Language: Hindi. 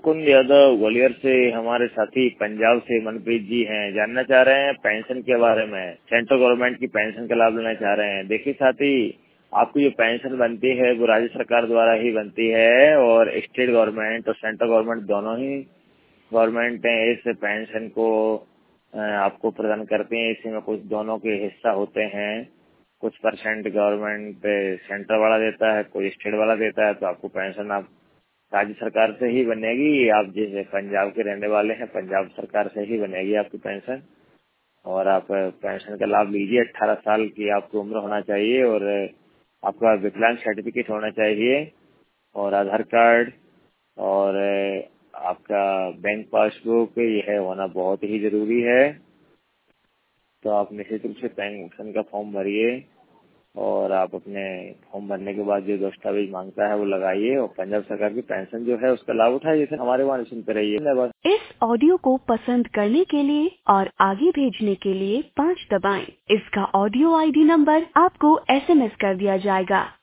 कुंद यादव ग्वालियर से हमारे साथी पंजाब से मनप्रीत जी हैं, जानना चाह रहे हैं पेंशन के बारे में। सेंट्रल गवर्नमेंट की पेंशन का लाभ लेना चाह रहे हैं। देखिए साथी, आपकी जो पेंशन बनती है वो राज्य सरकार द्वारा ही बनती है और स्टेट गवर्नमेंट और सेंट्रल गवर्नमेंट दोनों ही गवर्नमेंट इस पेंशन को आपको प्रदान करते हैं। इसमें कुछ दोनों के हिस्सा होते हैं, कुछ परसेंट गवर्नमेंट सेंटर वाला देता है, कोई स्टेट वाला देता है। तो आपको पेंशन आप राज्य सरकार से ही बनेगी। आप जैसे पंजाब के रहने वाले हैं, पंजाब सरकार से ही बनेगी आपकी पेंशन और आप पेंशन का लाभ लीजिए। 18 साल की आपकी उम्र होना चाहिए और आपका विकलांग सर्टिफिकेट होना चाहिए और आधार कार्ड और आपका बैंक पासबुक यह होना बहुत ही जरूरी है। तो आप निश्चित रूप से पेंशन का फॉर्म भरिए और आप अपने फॉर्म भरने के बाद जो दस्तावेज मांगता है वो लगाइए और पंजाब सरकार की पेंशन जो है उसका लाभ उठाइए। जैसे हमारे वहाँ सुनते रहिए। धन्यवाद। इस ऑडियो को पसंद करने के लिए और आगे भेजने के लिए 5 दबाएं। इसका ऑडियो ID नंबर आपको SMS कर दिया जाएगा।